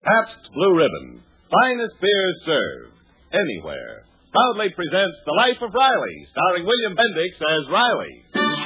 Pabst Blue Ribbon, finest beer served anywhere, proudly presents The Life of Riley, starring William Bendix as Riley.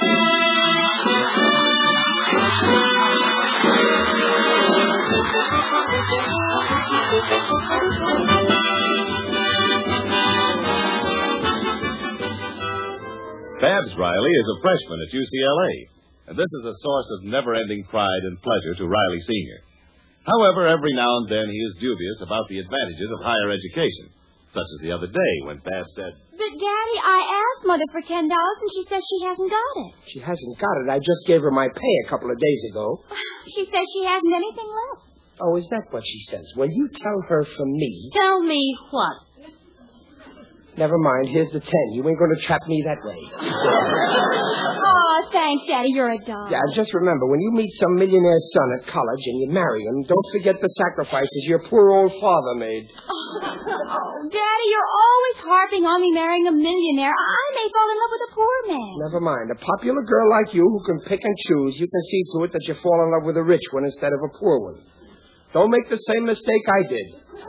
Babs Riley is a freshman at UCLA, and this is a source of never-ending pride and pleasure to Riley Sr. However, every now and then he is dubious about the advantages of higher education, such as the other day when Babs said, "But, Daddy, I asked Mother for $10 and she says she hasn't got it." She hasn't got it. I just gave her my pay a couple of days ago. She says she hasn't anything left. Oh, is that what she says? Well, you tell her from me. Tell me what? Never mind. Here's the 10. You ain't going to trap me that way. Oh, thanks, Daddy. You're a doll. Yeah, just remember, when you meet some millionaire's son at college and you marry him, don't forget the sacrifices your poor old father made. Oh, Daddy, you're always harping on me marrying a millionaire. I may fall in love with a poor man. Never mind. A popular girl like you who can pick and choose, you can see to it that you fall in love with a rich one instead of a poor one. Don't make the same mistake I did.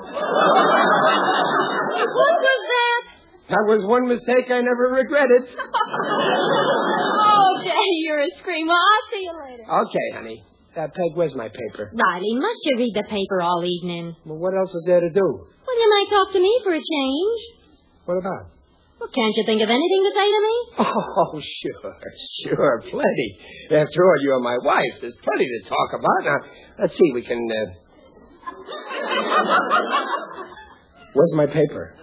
What was that? That was one mistake I never regretted. Oh, Daddy, you're a screamer. I'll see you later. Okay, honey. Peg, where's my paper? Riley, must you read the paper all evening? Well, what else is there to do? Well, you might talk to me for a change. What about? Well, can't you think of anything to say to me? Oh, sure, plenty. After all, you're my wife. There's plenty to talk about. Now, let's see, we can... Where's my paper?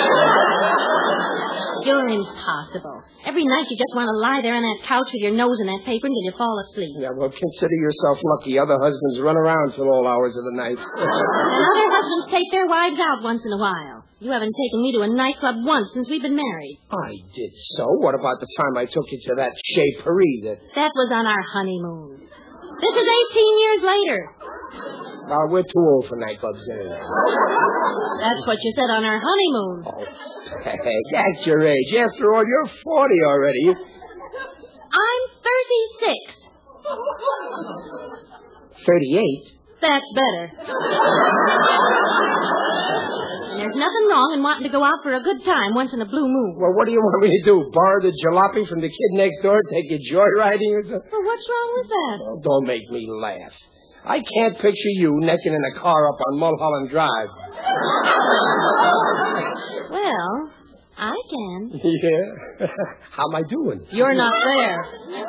You're impossible. Every night you just want to lie there on that couch with your nose in that paper until you fall asleep. Yeah, well, consider yourself lucky. Other husbands run around till all hours of the night. And other husbands take their wives out once in a while. You haven't taken me to a nightclub once since we've been married. I did so. What about the time I took you to that Chez Paris? That was on our honeymoon. This is 18 years later. We're too old for nightclubs anyway. That's what you said on our honeymoon. Oh, Peg, that's your age. After all, you're 40 already. I'm 36. 38? That's better. And there's nothing wrong in wanting to go out for a good time once in a blue moon. Well, what do you want me to do? Borrow the jalopy from the kid next door, take you joyriding or something? Well, what's wrong with that? Oh, don't make me laugh. I can't picture you necking in a car up on Mulholland Drive. Well, I can. Yeah? How am I doing? You're not there.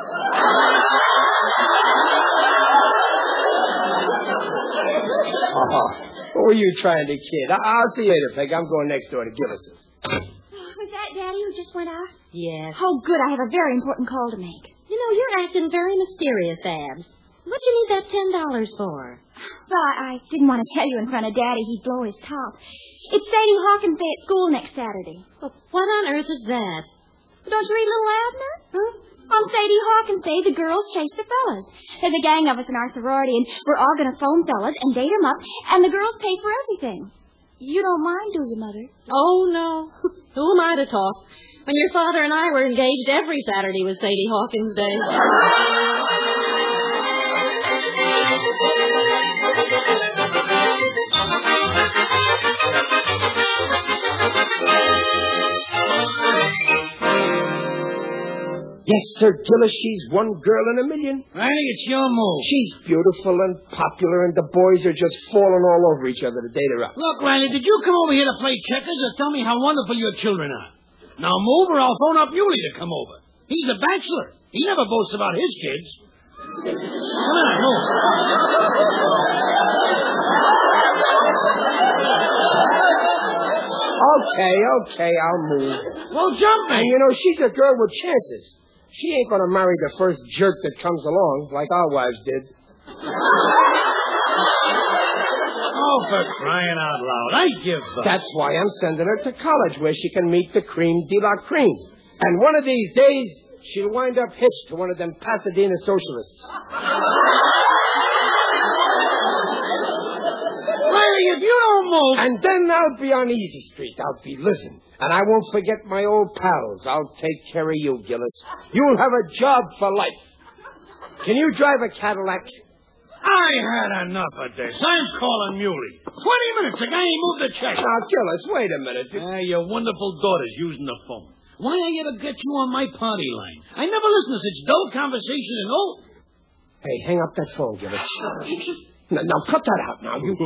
Oh, what were you trying to kid? I'll see you later, Peg. I'm going next door to Gillis's. Was that Daddy who just went out? Yes. Oh, good. I have a very important call to make. You know, you're acting very mysterious, Babs. What'd you need that $10 for? Well, I didn't want to tell you in front of Daddy. He'd blow his top. It's Sadie Hawkins' Day at school next Saturday. Well, what on earth is that? Don't you read Little Abner? Huh? On Sadie Hawkins' Day, the girls chase the fellas. There's a gang of us in our sorority, and we're all going to phone fellas and date them up, and the girls pay for everything. You don't mind, do you, Mother? Oh, no. Who am I to talk? When your father and I were engaged, every Saturday was Sadie Hawkins' Day. Yes, Sir Gillis, she's one girl in a million. Riley, it's your move. She's beautiful and popular, and the boys are just falling all over each other to date her up. Look, Riley, did you come over here to play checkers or tell me how wonderful your children are? Now move or I'll phone up Yulie to come over. He's a bachelor. He never boasts about his kids. Come on, move. Okay, I'll move. Well, jump me. And you know, she's a girl with chances. She ain't going to marry the first jerk that comes along, like our wives did. Oh, for crying out loud. I give up. That's why I'm sending her to college, where she can meet the cream de la cream. And one of these days, she'll wind up hitched to one of them Pasadena socialists. Riley, if you don't move... And then I'll be on Easy Street. I'll be living. And I won't forget my old pals. I'll take care of you, Gillis. You'll have a job for life. Can you drive a Cadillac? I had enough of this. I'm calling Muley. 20 minutes. The guy ain't moved a check. Now, Gillis, wait a minute. Your wonderful daughter's using the phone. Why I ever get you on my party line? I never listen to such dull conversation and all. Hey, hang up that phone, Gillis. Now, cut that out now. You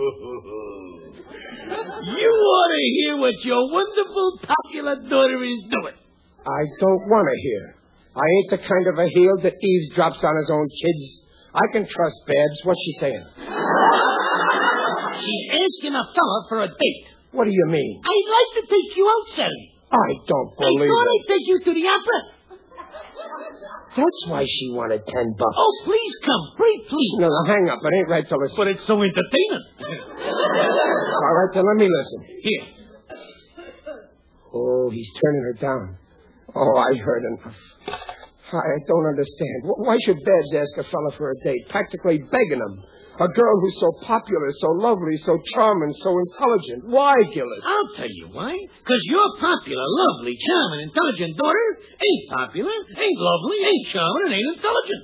ought to hear what your wonderful, popular daughter is doing. I don't want to hear. I ain't the kind of a heel that eavesdrops on his own kids. I can trust Babs. What's she saying? She's asking a fella for a date. What do you mean? I'd like to take you out, Sally. I don't believe I thought it. I'd take you to the opera. That's why she wanted $10. Oh, please come. Please. No, hang up. It ain't right to listen. But it's so entertaining. All right, then let me listen. Here. Oh, he's turning her down. Oh, I heard enough. I don't understand. Why should Babs ask a fella for a date? Practically begging him. A girl who's so popular, so lovely, so charming, so intelligent. Why, Gillis? I'll tell you why. Because your popular, lovely, charming, intelligent daughter ain't popular, ain't lovely, ain't charming, and ain't intelligent.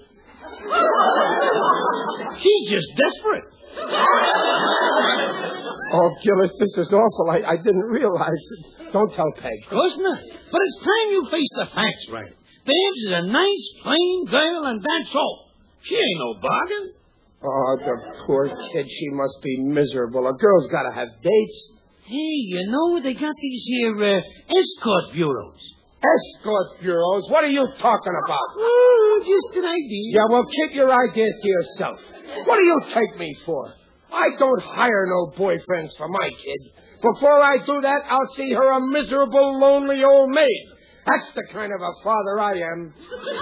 She's just desperate. Oh, Gillis, this is awful. I didn't realize it. Don't tell Peg. Of course not. But it's time you face the facts right. Babs is a nice, plain girl, and that's all. She ain't no bargain. Oh, the poor kid. She must be miserable. A girl's got to have dates. Hey, you know, they got these here escort bureaus. Escort bureaus? What are you talking about? Oh, just an idea. Yeah, well, keep your ideas to yourself. What do you take me for? I don't hire no boyfriends for my kid. Before I do that, I'll see her a miserable, lonely old maid. That's the kind of a father I am.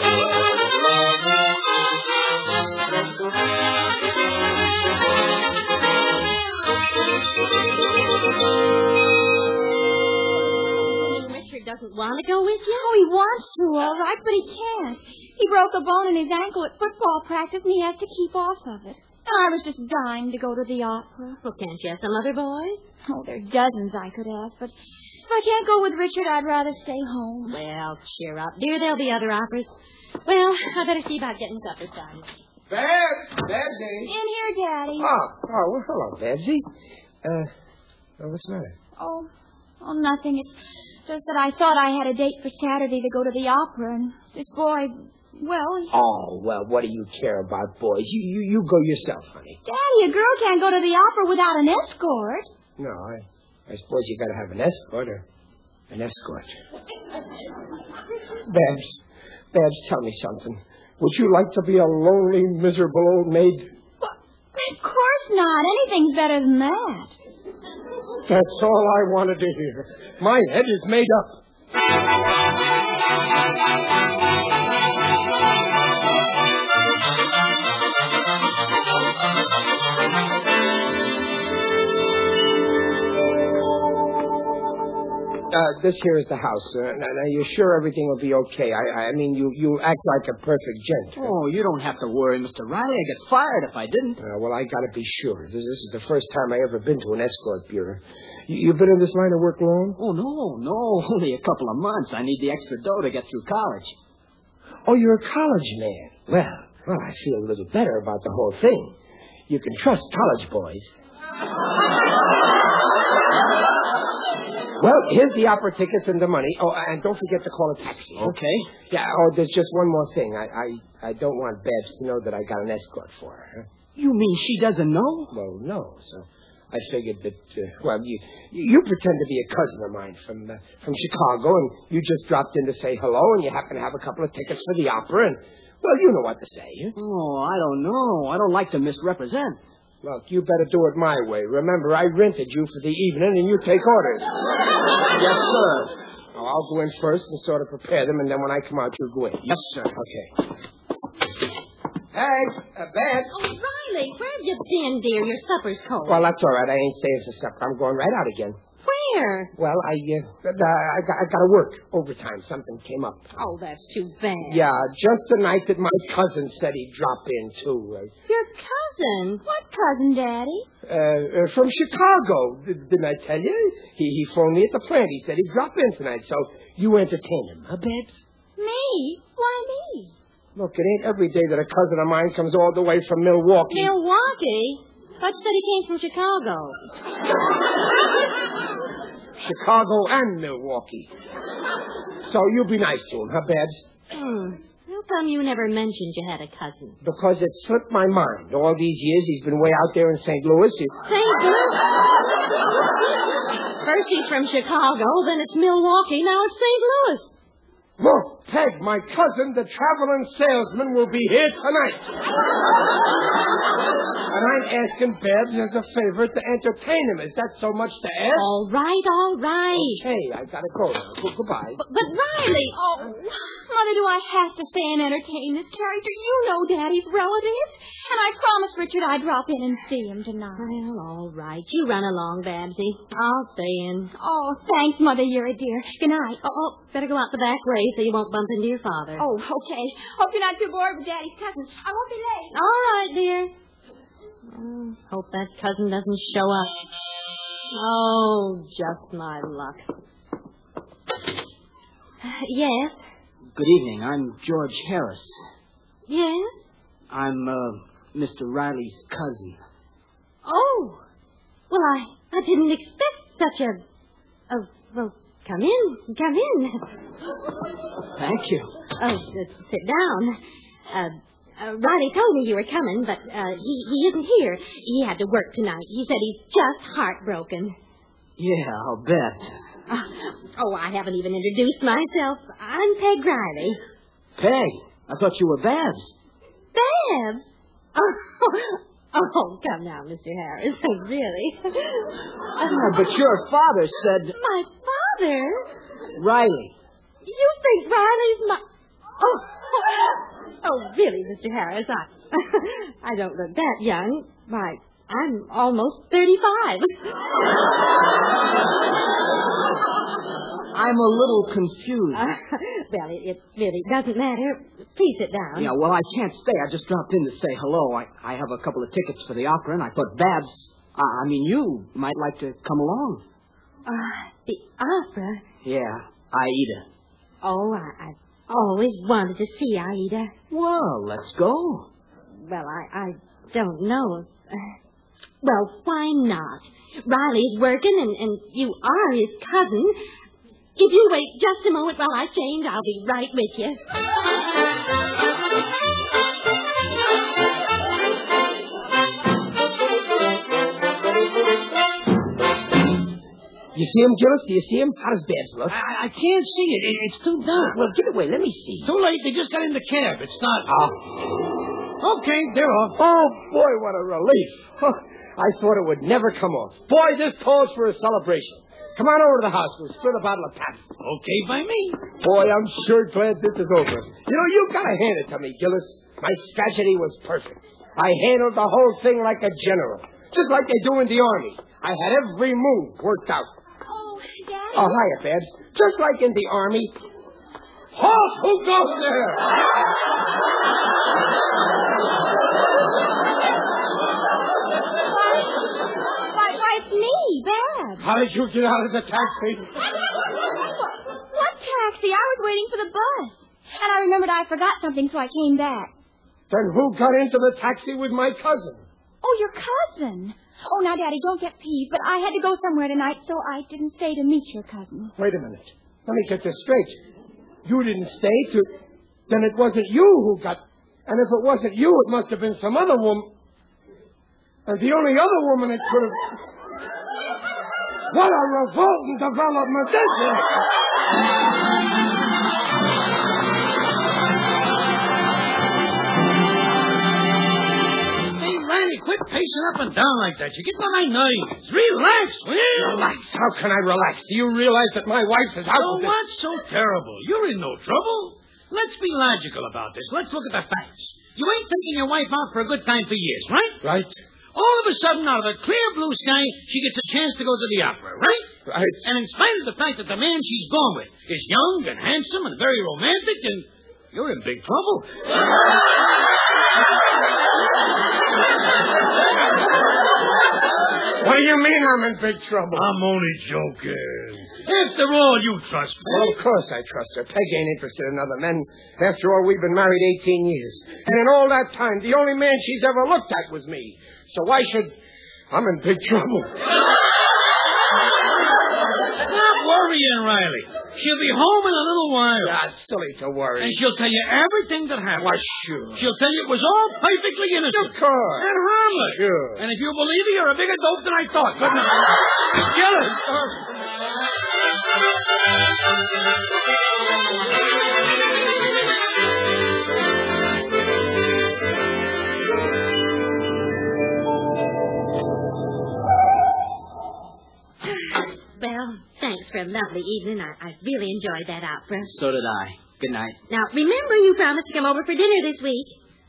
Richard doesn't want to go with you? Oh, he wants to, all right, but he can't. He broke a bone in his ankle at football practice, and he has to keep off of it. And I was just dying to go to the opera. Well, can't you ask some other boys? Oh, there are dozens I could ask, but if I can't go with Richard, I'd rather stay home. Well, cheer up, dear. There'll be other operas. Well, I better see about getting supper started. Babsy. In here, Daddy. Oh, well, hello, Babsy. What's the matter? Oh, nothing. It's just that I thought I had a date for Saturday to go to the opera, and this boy, well... Oh, well, what do you care about boys? You go yourself, honey. Daddy, a girl can't go to the opera without an escort. No, I suppose you got to have an escort or an escort. Babs, tell me something. Would you like to be a lonely, miserable old maid? Well, of course not. Anything's better than that. That's all I wanted to hear. My head is made up. This here is the house. Now, you're sure everything will be okay? I mean, you act like a perfect gent. Oh, you don't have to worry, Mr. Riley. I'd get fired if I didn't. Well, I got to be sure. This is the first time I ever been to an escort bureau. You've been in this line of work long? Oh, no. Only a couple of months. I need the extra dough to get through college. Oh, you're a college man. Well, I feel a little better about the whole thing. You can trust college boys. Well, here's the opera tickets and the money. Oh, and don't forget to call a taxi. Okay. Yeah, there's just one more thing. I don't want Babs to know that I got an escort for her. Huh? You mean she doesn't know? Well, no. So I figured that, you pretend to be a cousin of mine from Chicago, and you just dropped in to say hello, and you happen to have a couple of tickets for the opera, and, well, you know what to say. Huh? Oh, I don't know. I don't like to misrepresent. Look, you better do it my way. Remember, I rented you for the evening, and you take orders. Yes, sir. Now, I'll go in first and sort of prepare them, and then when I come out, you go in. Yes, sir. Okay. Hey, Babs. Oh, Riley, where have you been, dear? Your supper's cold. Well, that's all right. I ain't staying for supper. I'm going right out again. Where? Well, I got to work overtime. Something came up. Oh, that's too bad. Yeah, just the night that my cousin said he'd drop in, too. Your cousin? What cousin, Daddy? From Chicago. Didn't I tell you? He phoned me at the plant. He said he'd drop in tonight, so you entertain him, huh, Babs? Me? Why me? Look, it ain't every day that a cousin of mine comes all the way from Milwaukee. Milwaukee? Thought you said he came from Chicago. Chicago and Milwaukee. So you be nice to him, huh, Babs? How come you never mentioned you had a cousin? Because it slipped my mind. All these years he's been way out there in St. Louis. St. Louis? First he's from Chicago, then it's Milwaukee, now it's St. Louis. Look, Peg, my cousin, the traveling salesman, will be here tonight. And I'm asking Babs as a favor to entertain him. Is that so much to ask? All right. Okay, I gotta go now. Goodbye. But Riley... Oh, Mother, do I have to stay and entertain this character? You know Daddy's relatives. And I promised Richard I'd drop in and see him tonight. Well, all right. You run along, Babsy. I'll stay in. Oh, thanks, Mother. You're a dear. Good night. Better go out the back way so you won't bump into your father. Oh, okay. Hope you're not too bored with Daddy's cousin. I won't be late. All right, dear. Hope that cousin doesn't show up. Oh, just my luck. Yes? Good evening. I'm George Harris. Yes? I'm, Mr. Riley's cousin. Oh. Well, I didn't expect such a... well, come in. Thank you. Oh, sit down. Riley told me you were coming, but he isn't here. He had to work tonight. He said he's just heartbroken. Yeah, I'll bet. I haven't even introduced myself. I'm Peg Riley. Peg, I thought you were Babs. Babs? Oh, come now, Mr. Harris. Really? But your father said... My father? Riley. You think Riley's my... Oh, really, Mr. Harris, I don't look that young. Why, I'm almost 35. I'm a little confused. Well, it really doesn't matter. Please sit down. Yeah, well, I can't stay. I just dropped in to say hello. I have a couple of tickets for the opera, and I thought Babs, you might like to come along. The opera? Yeah, Aida. Oh, I always wanted to see Aida. Well, let's go. Well, I don't know. Well, why not? Riley's working, and you are his cousin. If you wait just a moment while I change, I'll be right with you. You see him, Gillis? Do you see him? How does Babs look? I can't see it. It's too dark. Well, give it away. Let me see. Too late. They just got in the cab. It's not... Okay, they're off. Oh, boy, what a relief. I thought it would never come off. Boy, this calls for a celebration. Come on over to the house. We'll spill a bottle of Pabst. Okay by me. Boy, I'm sure glad this is over. You know, you gotta hand it to me, Gillis. My strategy was perfect. I handled the whole thing like a general. Just like they do in the Army. I had every move worked out. Oh, Daddy. Oh, hiya, Babs. Just like in the Army. Halt! Who goes there? Why, it's me, Babs. How did you get out of the taxi? What taxi? I was waiting for the bus. And I remembered I forgot something, so I came back. Then who got into the taxi with my cousin? Oh, your cousin. Oh, now, Daddy, don't get peeved, but I had to go somewhere tonight, so I didn't stay to meet your cousin. Wait a minute. Let me get this straight. You didn't stay to... Then it wasn't you who got... And if it wasn't you, it must have been some other woman. And the only other woman it could have... What a revolting development this is! Hey, Riley, quit pacing up and down like that. You get on my nerves. Relax, will you? Relax? How can I relax? Do you realize that my wife is out Oh, with this? what's so terrible? You're in no trouble. Let's be logical about this. Let's look at the facts. You ain't taking your wife out for a good time for years, right? Right. All of a sudden, out of a clear blue sky, she gets a chance to go to the opera, right? Right. And in spite of the fact that the man she's gone with is young and handsome and very romantic, and you're in big trouble. What do you mean I'm in big trouble? I'm only joking. After all, you trust me. Well, of course I trust her. Peg ain't interested in other men. After all, we've been married 18 years. And in all that time, the only man she's ever looked at was me. So why should... I'm in big trouble. Stop worrying, Riley. She'll be home in a little while. That's silly to worry. And she'll tell you everything that happened. Why, sure. She'll tell you it was all perfectly innocent. Of course. And harmless. Sure. And if you believe it, you're a bigger dope than I thought. Good night. Get it. Well, thanks for a lovely evening. I really enjoyed that opera. So did I. Good night. Now, remember you promised to come over for dinner this week.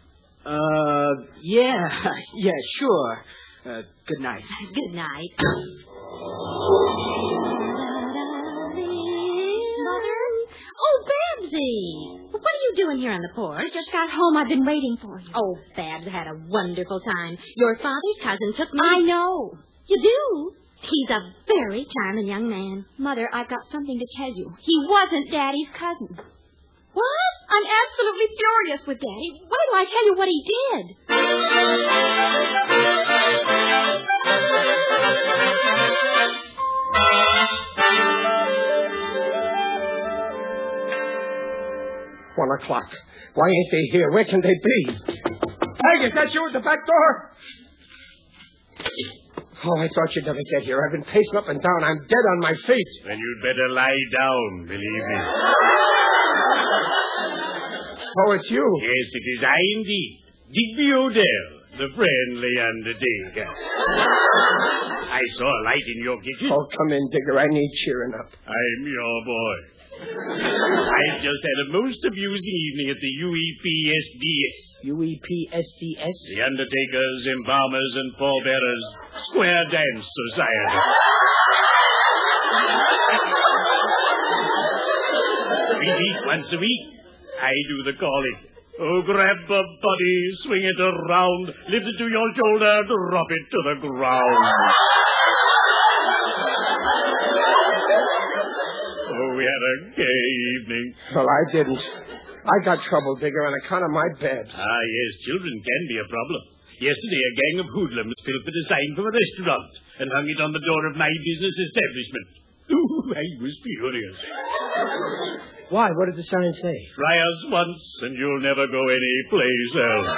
Yeah, sure. Good night. Good night. Mother? Oh, Babsy. What are you doing here on the porch? Just got home. I've been waiting for you. Oh, Babs had a wonderful time. Your father's cousin took me... I know. You do? He's a very charming young man. Mother, I've got something to tell you. He wasn't Daddy's cousin. What? I'm absolutely furious with Daddy. Wait till I tell you what he did. 1 o'clock. Why ain't they here? Where can they be? Peg, is that you at the back door? Oh, I thought you'd never get here. I've been pacing up and down. I'm dead on my feet. Then you'd better lie down, believe me. Oh, it's you. Yes, it is I indeed. Digby Odell, the friendly undertaker. I saw a light in your kitchen. Oh, come in, Digger. I need cheering up. I'm your boy. I just had a most amusing evening at the UEPSDS. UEPSDS? The Undertakers, Embalmers, and Pallbearers Square Dance Society. We meet once a week. I do the calling. Oh, grab the body, swing it around, lift it to your shoulder, drop it to the ground. Oh, we had a gay evening. Well, I didn't. I got trouble, Digger, on account of my bed. Ah, yes, children can be a problem. Yesterday, a gang of hoodlums filtered a sign from a restaurant and hung it on the door of my business establishment. Ooh, I was furious. Why? What did the sign say? Try us once, and you'll never go anyplace else.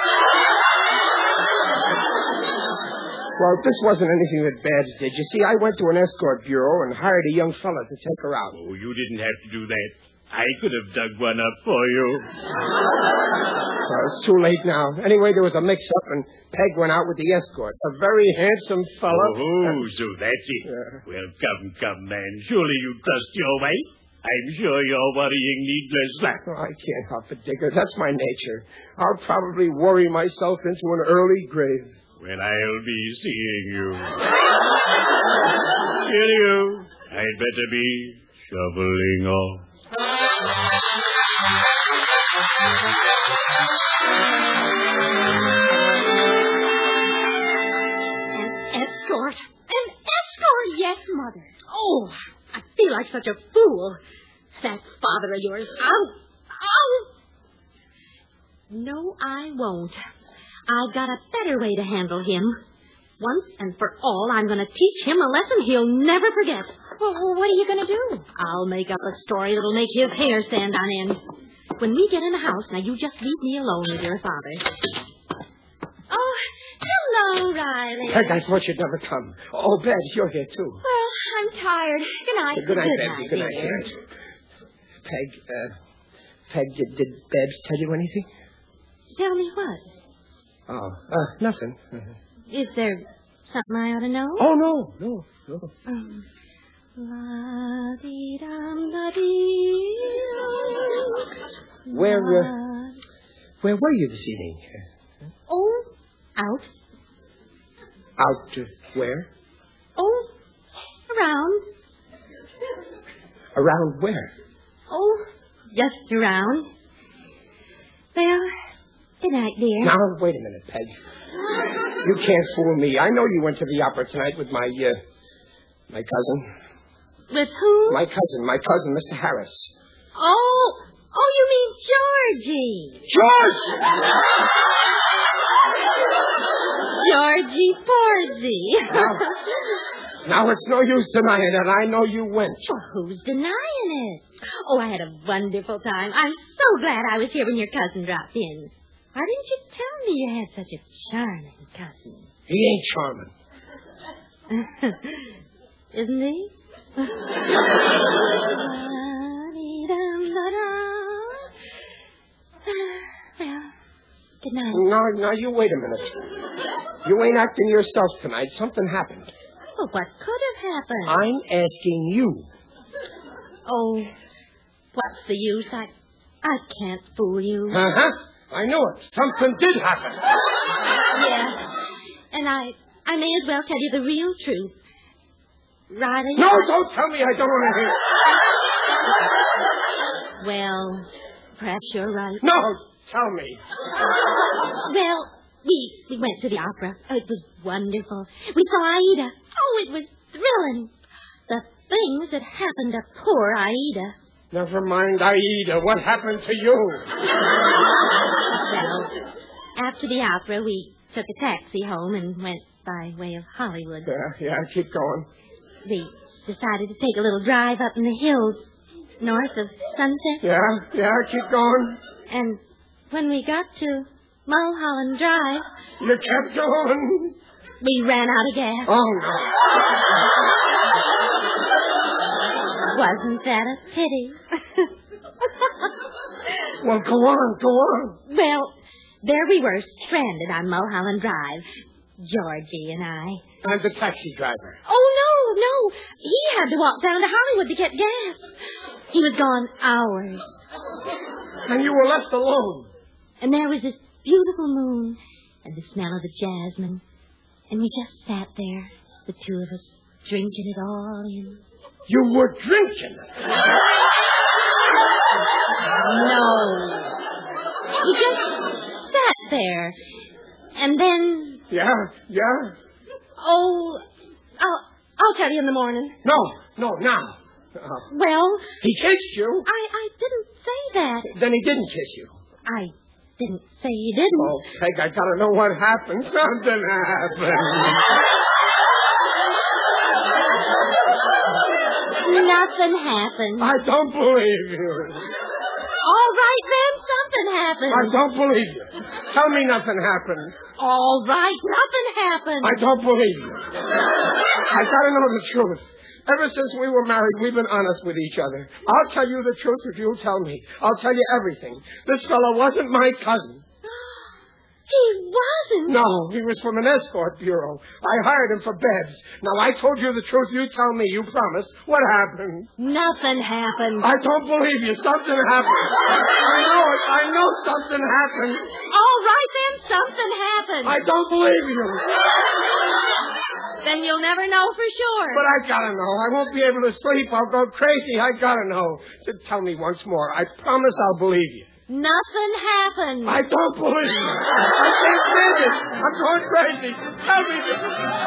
Well, this wasn't anything that Babs did. You see, I went to an escort bureau and hired a young fella to take her out. Oh, you didn't have to do that. I could have dug one up for you. Well, it's too late now. Anyway, there was a mix-up, and Peg went out with the escort. A very handsome fella. Oh, so that's it. Yeah. Well, come, man. Surely you trust your wife. I'm sure you're worrying needlessly. Oh, I can't help it, Digger. That's my nature. I'll probably worry myself into an early grave. Well, I'll be seeing you. Cheerio. I'd better be shoveling off. An escort? An escort? Yes, Mother. Oh, I feel like such a fool. That father of yours. Ow! No, I won't. I've got a better way to handle him. Once and for all, I'm going to teach him a lesson he'll never forget. Well, what are you going to do? I'll make up a story that'll make his hair stand on end. When we get in the house, now you just leave me alone with your father. Oh, hello, Riley. Peg, I thought you'd never come. Oh, Babs, you're here, too. Well, I'm tired. Good night. Good night, Good Babsy. night, Good night. dear. Good night. Peg, did Babs tell you anything? Tell me what? Oh, nothing. Is there something I ought to know? Oh, no. Where were you this evening? Oh, out. Out where? Oh, around. Around where? Oh, just around. Well, Good night, dear. Now, wait a minute, Peg. You can't fool me. I know you went to the opera tonight with my cousin. With who? My cousin, Mr. Harris. Oh, you mean Georgie. George! Georgie Porgy. Now it's no use denying it. I know you went. Well, who's denying it? Oh, I had a wonderful time. I'm so glad I was here when your cousin dropped in. Why didn't you tell me you had such a charming cousin? He ain't charming. Isn't he? Well, good night. No, you wait a minute. You ain't acting yourself tonight. Something happened. Well, what could have happened? I'm asking you. Oh, what's the use? I can't fool you. Uh-huh. I know it. Something did happen. Yeah. And I may as well tell you the real truth. Riley. No, don't tell me. I don't want to hear. Well, perhaps you're right. No, tell me. Well, we went to the opera. Oh, it was wonderful. We saw Aida. Oh, it was thrilling. The things that happened to poor Aida. Never mind Aida. What happened to you? Well, after the opera, we took a taxi home and went by way of Hollywood. Yeah, keep going. We decided to take a little drive up in the hills north of Sunset. Yeah, keep going. And when we got to Mulholland Drive... You kept going. We ran out of gas. Oh, no. Wasn't that a pity? Well, go on. Well, there we were, stranded on Mulholland Drive. Georgie and I. I'm the taxi driver. Oh, no. He had to walk down to Hollywood to get gas. He was gone hours. And you were left alone. And there was this beautiful moon and the smell of the jasmine. And we just sat there, the two of us, drinking it all in. You were drinking. No. We just sat there. And then... Yeah. Oh, I'll tell you in the morning. No, now. Well... He kissed you. I didn't say that. Then he didn't kiss you. I didn't say he didn't. Oh, Peg, I gotta know what happened. Something happened. Nothing happened. I don't believe you. All right, then. Something happened. I don't believe you. Tell me nothing happened. All right. Nothing happened. I don't believe you. I gotta know the truth. Ever since we were married, we've been honest with each other. I'll tell you the truth if you'll tell me. I'll tell you everything. This fellow wasn't my cousin. He wasn't. No, he was from an escort bureau. I hired him for beds. Now, I told you the truth. You tell me. You promised. What happened? Nothing happened. I don't believe you. Something happened. I know it. I know something happened. All right, then. Something happened. I don't believe you. Then you'll never know for sure. But I gotta know. I won't be able to sleep. I'll go crazy. I gotta know. So tell me once more. I promise I'll believe you. Nothing happened. I don't believe you. I can't stand it. I'm going crazy. Tell me this.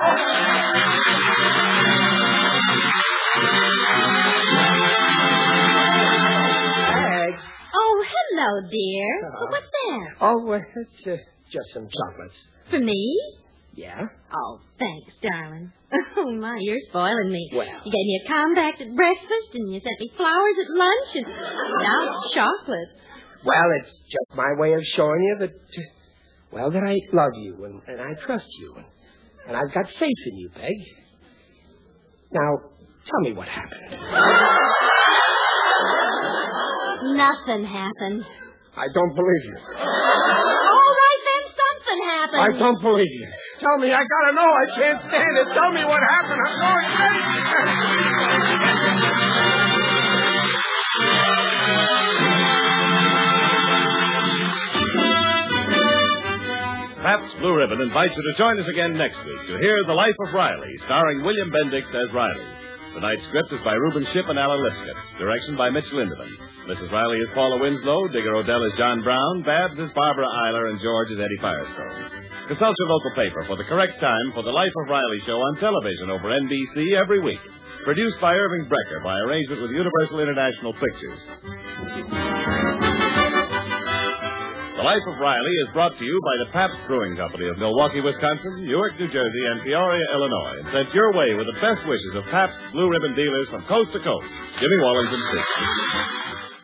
Peg. Oh, hello, dear. What's that? Oh, it's just some chocolates. For me? Yeah? Oh, thanks, darling. Oh, my, you're spoiling me. Well. You gave me a compact at breakfast, and you sent me flowers at lunch, and now it's chocolate. Well, it's just my way of showing you that, that I love you and I trust you. And I've got faith in you, Peg. Now, tell me what happened. Nothing happened. I don't believe you. All right, then something happened. I don't believe you. Tell me. I gotta know. I can't stand it. Tell me what happened. I'm going crazy. Pabst Blue Ribbon invites you to join us again next week to hear The Life of Riley, starring William Bendix as Riley. Tonight's script is by Reuben Shipp and Alan Lipscott. Direction by Mitch Lindeman. Mrs. Riley is Paula Winslow. Digger Odell is John Brown. Babs is Barbara Eiler. And George is Eddie Firestone. Consult your local paper for the correct time for the Life of Riley show on television over NBC every week. Produced by Irving Brecker by arrangement with Universal International Pictures. The Life of Riley is brought to you by the Pabst Brewing Company of Milwaukee, Wisconsin, Newark, New Jersey, and Peoria, Illinois. And sent your way with the best wishes of Pabst Blue Ribbon dealers from coast to coast. Jimmy Wallington, Street.